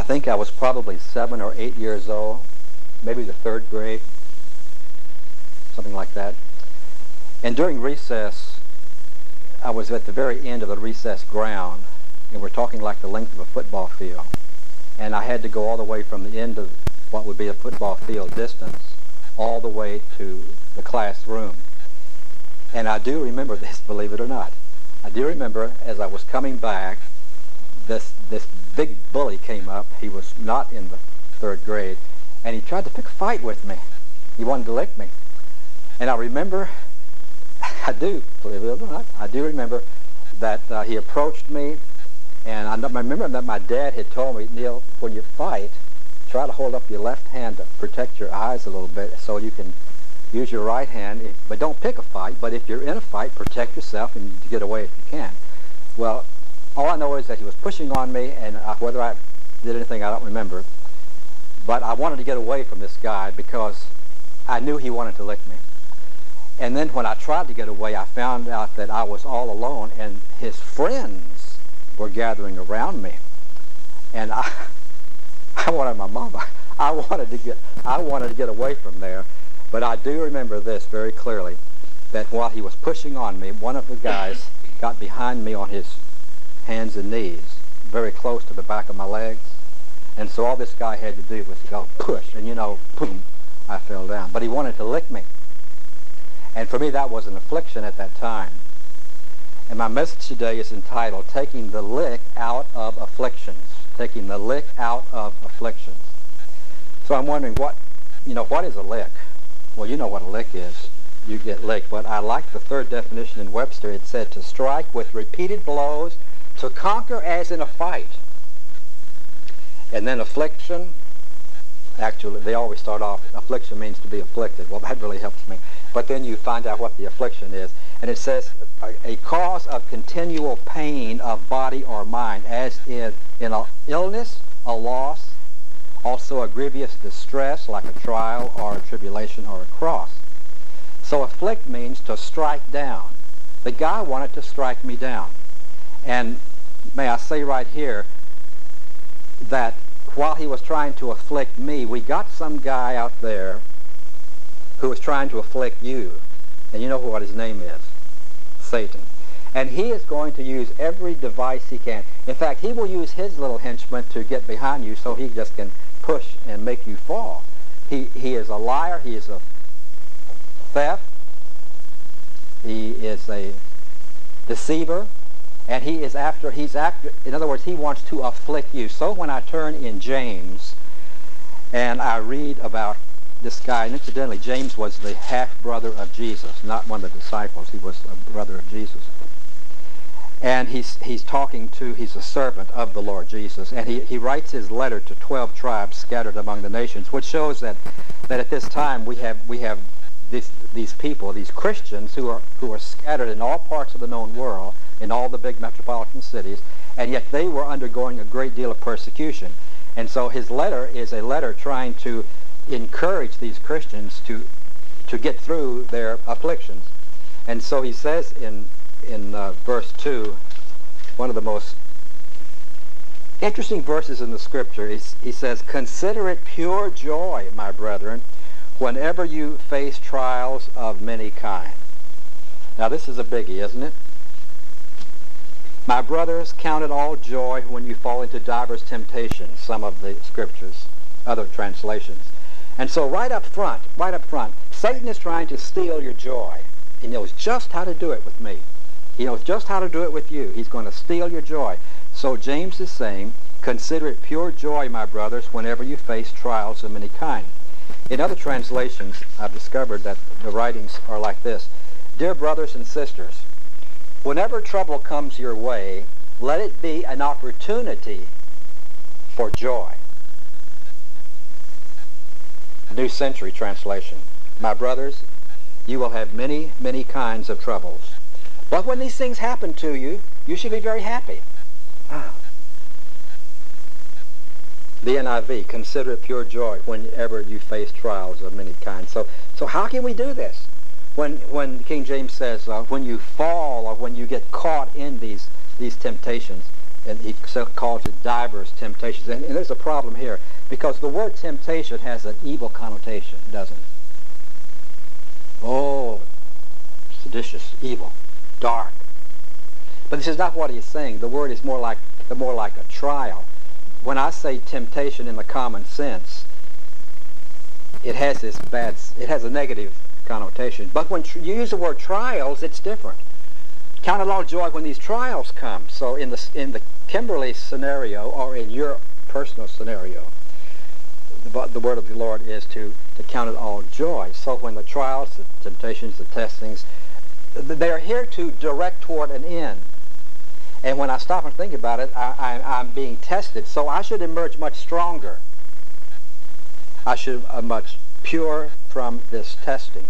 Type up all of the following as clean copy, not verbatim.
think I was probably 7 or 8 years old, maybe the 3rd grade, something like that. And during recess, I was at the very end of the recess ground, and we're talking like the length of a football field. And I had to go all the way from the end of what would be a football field distance all the way to the classroom. And I do remember this, believe it or not. I do remember as I was coming back, this big bully came up. He was not in the 3rd grade, and he tried to pick a fight with me. He wanted to lick me. And I remember, I do, believe it or not, I do remember that he approached me, and I remember that my dad had told me, Neil, when you fight, try to hold up your left hand to protect your eyes a little bit so you can use your right hand, but don't pick a fight. But if you're in a fight, protect yourself and get away if you can. Well, all I know is that he was pushing on me, and whether I did anything, I don't remember. But I wanted to get away from this guy because I knew he wanted to lick me. And then when I tried to get away, I found out that I was all alone, and his friends were gathering around me. And I wanted my mama. I wanted to get away from there. But I do remember this very clearly, that while he was pushing on me, one of the guys got behind me on his hands and knees, very close to the back of my legs. And so all this guy had to do was go push, and boom, I fell down. But he wanted to lick me. And for me, that was an affliction at that time. And my message today is entitled, Taking the Lick Out of Afflictions. Taking the lick out of afflictions. So I'm wondering, what is a lick? Well, you know what a lick is. You get licked. But I like the 3rd definition in Webster. It said to strike with repeated blows, to conquer as in a fight. And then affliction, actually, they always start off, affliction means to be afflicted. Well, that really helps me. But then you find out what the affliction is. And it says, a cause of continual pain of body or mind, as in an illness, a loss, also a grievous distress, like a trial or a tribulation or a cross. So afflict means to strike down. The guy wanted to strike me down. And may I say right here that while he was trying to afflict me, we got some guy out there who was trying to afflict you. And you know what his name is? Satan. And he is going to use every device he can. In fact, he will use his little henchman to get behind you so he just can push and make you fall. He is a liar. He is a theft. He is a deceiver. And he's after, in other words, he wants to afflict you. So when I turn in James and I read about this guy, and incidentally, James was the half-brother of Jesus, not one of the disciples. He was a brother of Jesus. And he's a servant of the Lord Jesus. And he writes his letter to 12 tribes scattered among the nations, which shows that at this time we have these people, these Christians who are scattered in all parts of the known world, in all the big metropolitan cities, and yet they were undergoing a great deal of persecution. And so his letter is a letter trying to encourage these Christians to get through their afflictions. And so he says in verse 2, one of the most interesting verses in the Scripture, he says, "Consider it pure joy, my brethren, whenever you face trials of many kinds." Now this is a biggie, isn't it? "My brothers, count it all joy when you fall into divers temptations," some of the Scriptures, other translations. And so right up front, Satan is trying to steal your joy. He knows just how to do it with me. He knows just how to do it with you. He's going to steal your joy. So James is saying, consider it pure joy, my brothers, whenever you face trials of many kinds. In other translations, I've discovered that the writings are like this. Dear brothers and sisters, whenever trouble comes your way, let it be an opportunity for joy. New Century Translation. My brothers, you will have many, many kinds of troubles. But when these things happen to you, you should be very happy. The NIV, consider it pure joy whenever you face trials of many kinds. So how can we do this? When King James says, when you fall or when you get caught in these temptations, And he calls it diverse temptations. And there's a problem here, because the word temptation has an evil connotation, doesn't it? Oh, seditious, evil, dark. But this is not what he's saying. The word is more like a trial. When I say temptation in the common sense, it has a negative connotation. But when you use the word trials, it's different. Count it all joy when these trials come. So in the Kimberly scenario, or in your personal scenario, the word of the Lord is to count it all joy. So when the trials, the temptations, the testings, they are here to direct toward an end. And when I stop and think about it, I'm being tested. So I should emerge much stronger. I should much pure from this testing.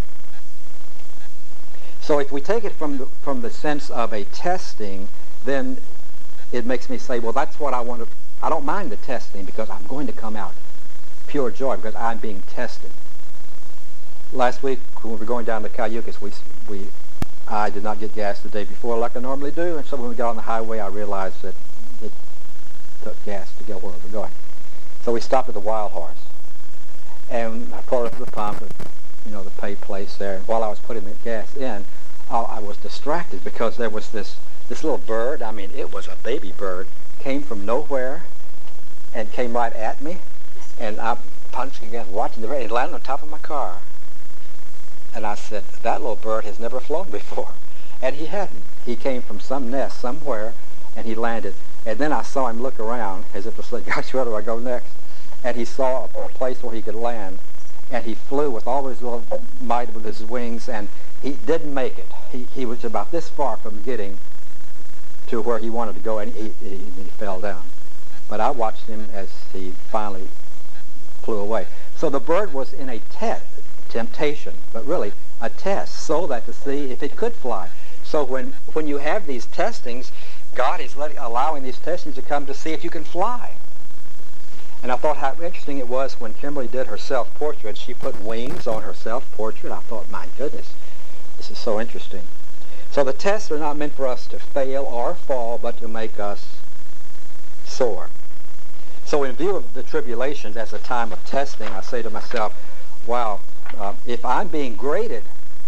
So if we take it from the sense of a testing, then it makes me say, well, that's what I want to. I don't mind the testing, because I'm going to come out pure joy because I'm being tested. Last week when we were going down to Cayucas, I did not get gas the day before like I normally do, and so when we got on the highway, I realized that it took gas to get where we were going. So we stopped at the Wild Horse, and I pulled up to the pump, the pay place there. And while I was putting the gas in, I was distracted because there was this little bird. I mean, it was a baby bird, came from nowhere and came right at me, and I'm punching again, watching the bird. It landed on top of my car. And I said, that little bird has never flown before. And he hadn't. He came from some nest somewhere, and he landed. And then I saw him look around as if to say, gosh, where do I go next? And he saw a place where he could land, and he flew with all his little might with his wings, and he didn't make it. He was about this far from getting to where he wanted to go, and he fell down. But I watched him as he finally flew away. So the bird was in a temptation, but really a test, so that to see if it could fly. So when you have these testings, God is allowing these testings to come to see if you can fly. And I thought how interesting it was when Kimberly did her self-portrait. She put wings on her self-portrait. I thought, my goodness, this is so interesting. So the tests are not meant for us to fail or fall, but to make us soar. So in view of the tribulations as a time of testing, I say to myself, wow, if I'm being graded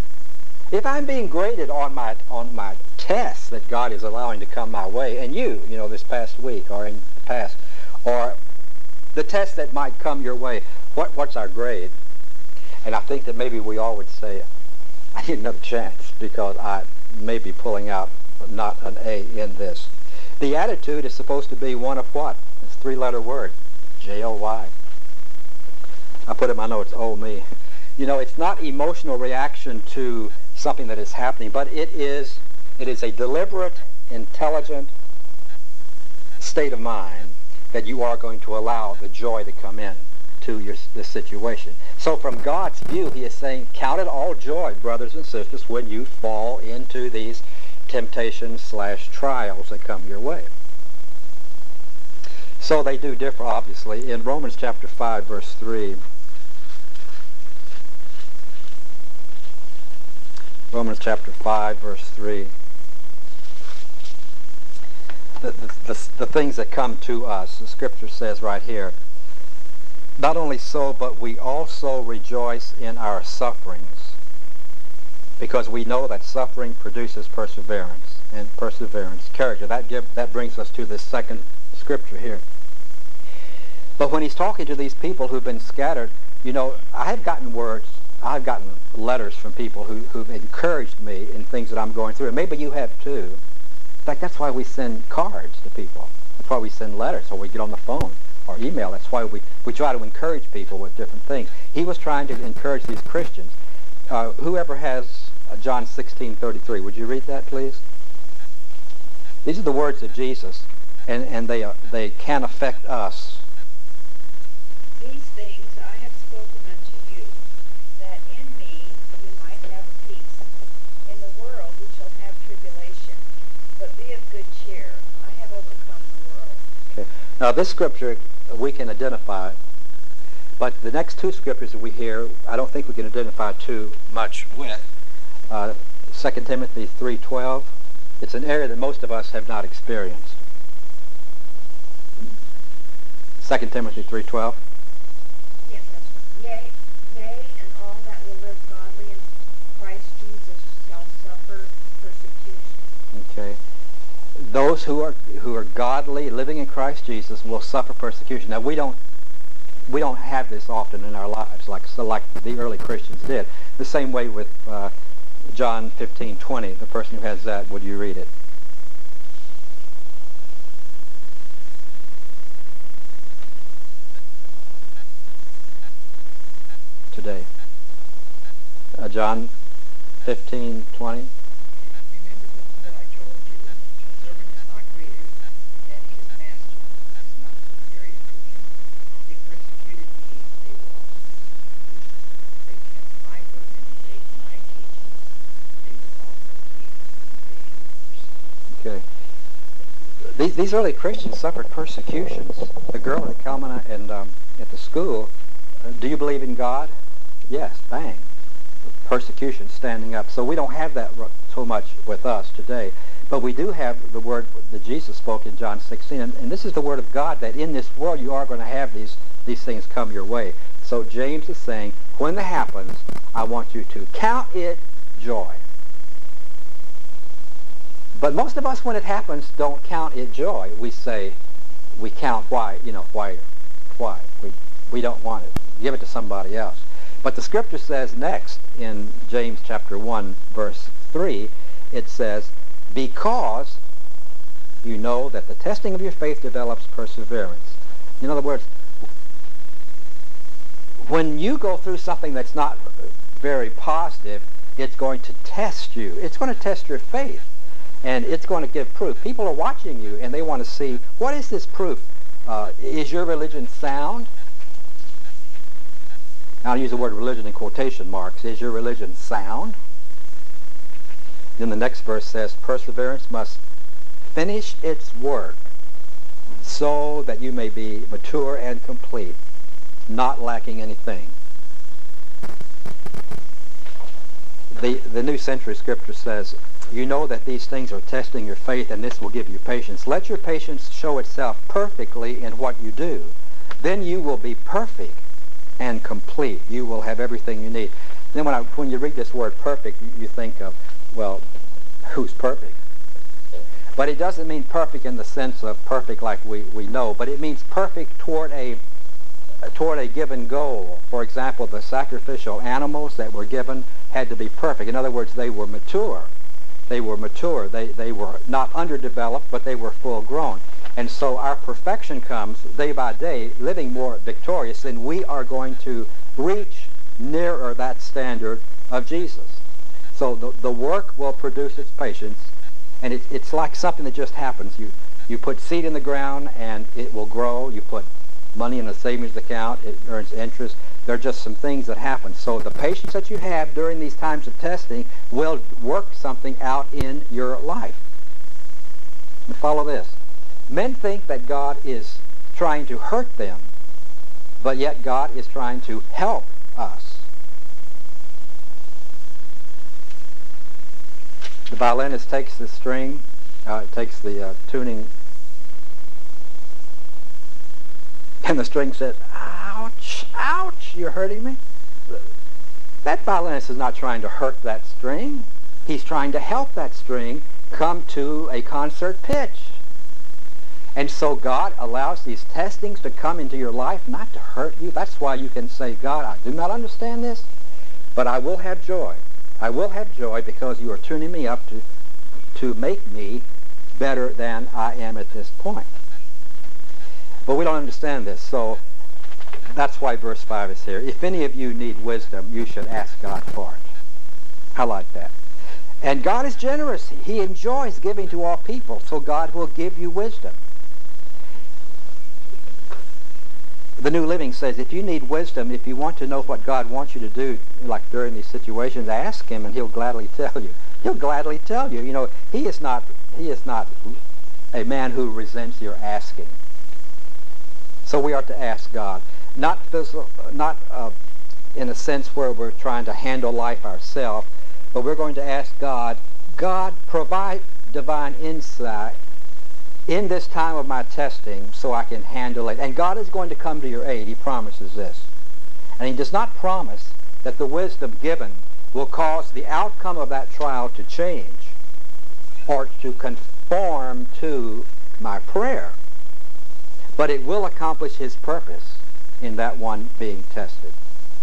on my tests that God is allowing to come my way, and this past week or in the past, or the test that might come your way, what's our grade? And I think that maybe we all would say, I need another chance because I may be pulling out not an A in this. The attitude is supposed to be one of what? It's a three-letter word, J-O-Y. I put in my notes, oh me. It's not emotional reaction to something that is happening, but it is a deliberate, intelligent state of mind that you are going to allow the joy to come in to this situation. So from God's view, he is saying, count it all joy, brothers and sisters, when you fall into these temptations/trials that come your way. So they do differ, obviously. In Romans chapter 5, verse 3, Romans chapter 5, verse 3, the things that come to us, the scripture says right here, not only so, but we also rejoice in our sufferings, because we know that suffering produces perseverance, and perseverance, character. That brings us to this second scripture here. But when he's talking to these people who've been scattered, I've gotten letters from people who've encouraged me in things that I'm going through, and maybe you have too. In fact, that's why we send cards to people. That's why we send letters, or we get on the phone or email. That's why we try to encourage people with different things. He was trying to encourage these Christians. Whoever has John 16:33, would you read that, please? These are the words of Jesus, and they can affect us. These things I have spoken unto you, that in me you might have peace. In the world you shall have tribulation, but be of good cheer. I have overcome the world. Okay. Now this scripture we can identify, but the next two scriptures that we hear, I don't think we can identify too much with. 2 Timothy 3:12, it's an area that most of us have not experienced. 2 Timothy 3:12. Yes, that's right. Yea, and all that will live godly in Christ Jesus shall suffer persecution. Okay. Those who are godly, living in Christ Jesus, will suffer persecution. Now we don't have this often in our lives, like the early Christians did. The same way with John 15:20. The person who has that, would you read it? Today. John 15:20. Remember that I told you, a servant is not greater than his master, is not superior to him. They persecuted me, they will also persecute you. They kept my word and obeyed my teachings, they will also keep and obey yours. Okay. These early Christians suffered persecutions. The girl at Kalmana and at the school, do you believe in God? Yes, bang. Persecution, standing up. So we don't have that so much with us today. But we do have the word that Jesus spoke in John 16. And this is the word of God, that in this world you are going to have these things come your way. So James is saying, when that happens, I want you to count it joy. But most of us, when it happens, don't count it joy. We say, we count why. Why? We don't want it. Give it to somebody else. But the scripture says next in James chapter 1, verse 3, it says, because you know that the testing of your faith develops perseverance. In other words, when you go through something that's not very positive, it's going to test you. It's going to test your faith, and it's going to give proof. People are watching you, and they want to see, what is this proof? Is your religion sound? Now, I'll use the word religion in quotation marks. Is your religion sound? Then the next verse says, perseverance must finish its work so that you may be mature and complete, not lacking anything. The New Century Scripture says, you know that these things are testing your faith, and this will give you patience. Let your patience show itself perfectly in what you do. Then you will be perfect and complete. You will have everything you need. Then when you read this word perfect, you think of, well, who's perfect? But it doesn't mean perfect in the sense of perfect like we know, but it means perfect toward a given goal. For example, the sacrificial animals that were given had to be perfect. In other words, they were mature. They were mature. They were not underdeveloped, but they were full grown. And so our perfection comes day by day, living more victorious, and we are going to reach nearer that standard of Jesus. So the work will produce its patience, and it's like something that just happens. You put seed in the ground, and it will grow. You put money in a savings account, it earns interest. There are just some things that happen. So the patience that you have during these times of testing will work something out in your life. And follow this. Men think that God is trying to hurt them, but yet God is trying to help us. The violinist takes the string, takes the tuning, and the string says, ouch, ouch, you're hurting me. That violinist is not trying to hurt that string. He's trying to help that string come to a concert pitch. And so God allows these testings to come into your life, not to hurt you. That's why you can say, God, I do not understand this, but I will have joy. I will have joy because you are tuning me up to make me better than I am at this point. But we don't understand this, so that's why verse 5 is here. If any of you need wisdom, you should ask God for it. I like that. And God is generous. He enjoys giving to all people, so God will give you wisdom. The New Living says, if you need wisdom, if you want to know what God wants you to do, like during these situations, ask Him, and He'll gladly tell you. He'll gladly tell you. You know, He is not a man who resents your asking. So we are to ask God, not in a sense where we're trying to handle life ourselves, but we're going to ask God, God, provide divine insight in this time of my testing so I can handle it. And God is going to come to your aid. He promises this. And he does not promise that the wisdom given will cause the outcome of that trial to change or to conform to my prayer. But it will accomplish his purpose in that one being tested.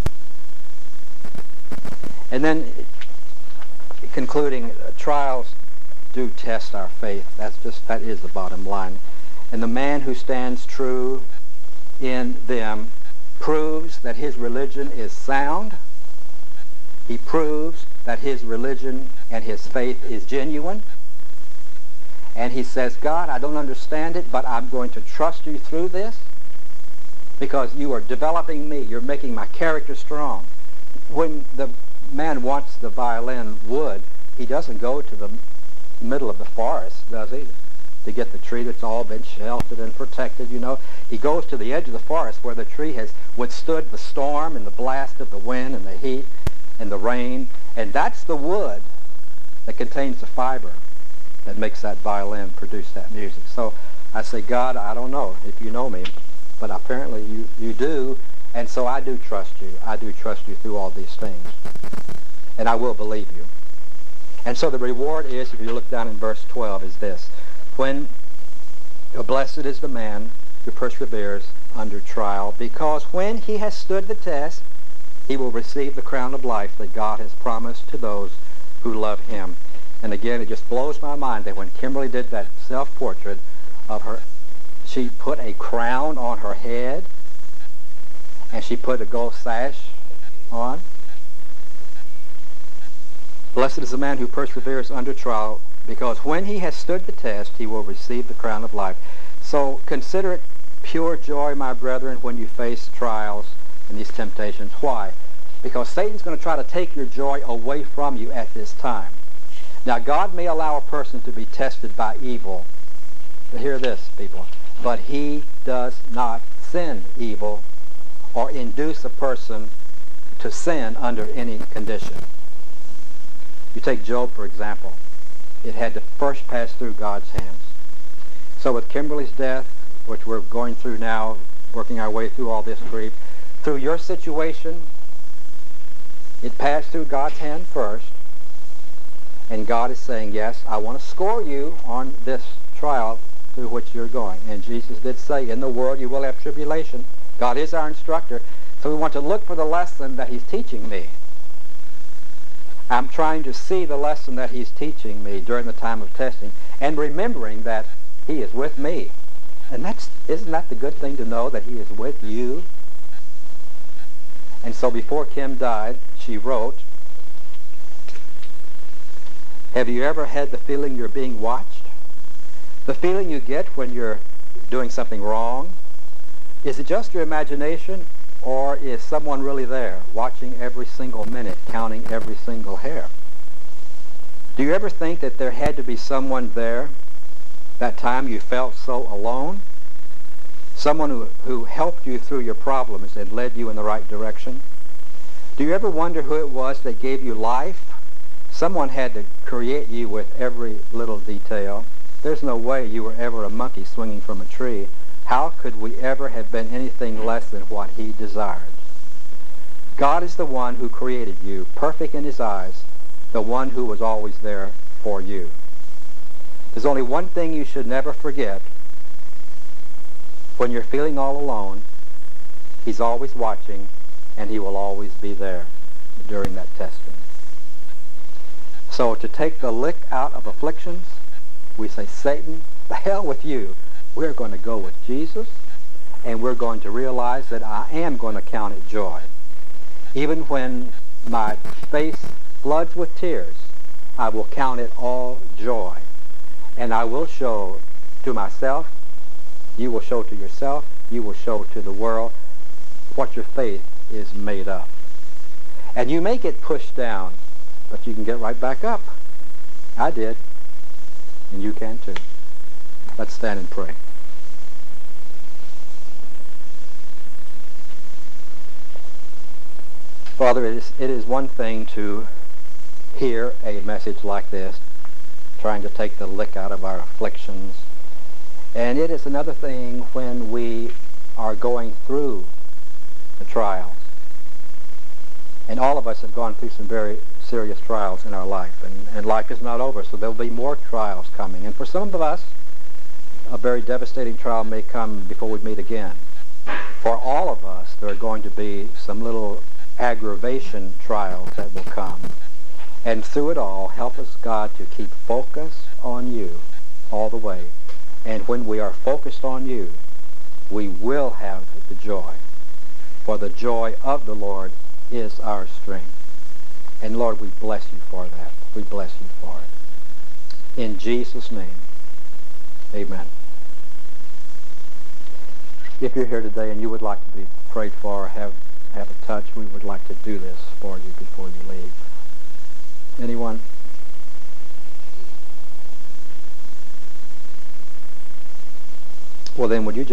And then concluding, trials do test our faith. That is the bottom line. And the man who stands true in them proves that his religion is sound. He proves that his religion and his faith is genuine. And he says, God, I don't understand it, but I'm going to trust you through this because you are developing me. You're making my character strong. When the man wants the violin wood, he doesn't go to the middle of the forest, does he, to get the tree that's all been sheltered and protected, you know. He goes to the edge of the forest where the tree has withstood the storm and the blast of the wind and the heat and the rain, and that's the wood that contains the fiber that makes that violin produce that music. So I say, God, I don't know if you know me, but apparently you do, and so I do trust you. I do trust you through all these things, and I will believe you. And so the reward is, if you look down in verse 12, is this. When blessed is the man who perseveres under trial, because when he has stood the test, he will receive the crown of life that God has promised to those who love him. And again, it just blows my mind that when Kimberly did that self-portrait of her, she put a crown on her head, and she put a gold sash on. Blessed is the man who perseveres under trial, because when he has stood the test, he will receive the crown of life. So consider it pure joy, my brethren, when you face trials and these temptations. Why? Because Satan's going to try to take your joy away from you at this time. Now, God may allow a person to be tested by evil. But hear this, people. But he does not send evil or induce a person to sin under any condition. You take Job, for example. It had to first pass through God's hands. So with Kimberly's death, which we're going through now, working our way through all this grief, through your situation, it passed through God's hand first, and God is saying, yes, I want to score you on this trial through which you're going. And Jesus did say, in the world you will have tribulation. God is our instructor, so we want to look for the lesson that he's teaching me. I'm trying to see the lesson that he's teaching me during the time of testing, and remembering that he is with me. And isn't that the good thing to know, that he is with you? And so before Kim died, she wrote, have you ever had the feeling you're being watched? The feeling you get when you're doing something wrong? Is it just your imagination, or is someone really there, watching every single minute, counting every single hair? Do you ever think that there had to be someone there that time you felt so alone? Someone who helped you through your problems and led you in the right direction? Do you ever wonder who it was that gave you life? Someone had to create you with every little detail. There's no way you were ever a monkey swinging from a tree. How could we ever have been anything less than what he desired? God is the one who created you, perfect in his eyes, the one who was always there for you. There's only one thing you should never forget. When you're feeling all alone, he's always watching, and he will always be there during that testing. So to take the lick out of afflictions, we say, Satan, the hell with you. We're going to go with Jesus, and we're going to realize that I am going to count it joy. Even when my face floods with tears, I will count it all joy. And I will show to myself, you will show to yourself, you will show to the world what your faith is made of. And you may get pushed down, but you can get right back up. I did, and you can too. Let's stand and pray. Father, it is one thing to hear a message like this, trying to take the lick out of our afflictions. And it is another thing when we are going through the trials. And all of us have gone through some very serious trials in our life. And life is not over, so there will be more trials coming. And for some of us, a very devastating trial may come before we meet again. For all of us, there are going to be some little aggravation trials that will come. And through it all, help us, God, to keep focus on you all the way. And when we are focused on you, we will have the joy. For the joy of the Lord is our strength. And Lord, we bless you for that. We bless you for it. In Jesus' name, amen. If you're here today and you would like to be prayed for or have a touch, we would like to do this for you before you leave. Anyone? Well, then would you just